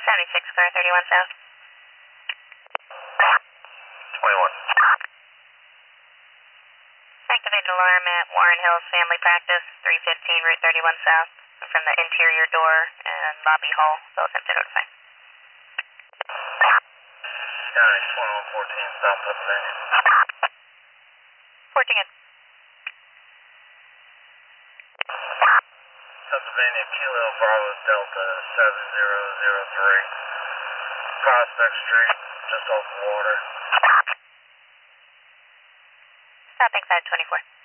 76 car 31 South. 21. Activate alarm at Warren Hills Family Practice, 315 Route 31 South. From the interior door and lobby hall, so attempt to notify. County 2114 South Pennsylvania. 14 in. Pennsylvania Kilo Bravo Delta 7003. Prospect Street, just off the water. Stopping side 24.